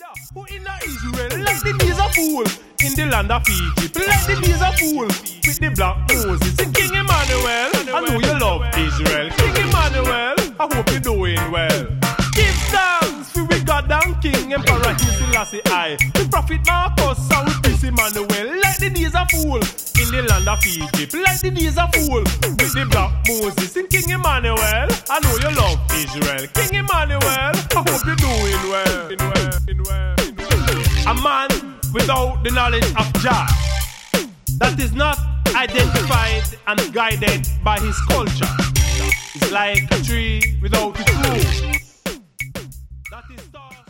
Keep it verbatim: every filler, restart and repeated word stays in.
Who in Israel like the days of fool in the land of Egypt, like the days of fool with the black Moses and King Emmanuel. I know you love Israel, King Emmanuel. I hope you're doing well. Give thanks for we God and King Emperor Selassie I, the Prophet Marcus and we Prince Emmanuel, like the days of fool in the land of Egypt, like the days of fool with the black Moses and King Emmanuel. I know you love Israel, King Emmanuel. I hope you're doing well. In well, in well, in well. A man without the knowledge of Jah, that is not identified and guided by his culture, is like a tree without its roots. That is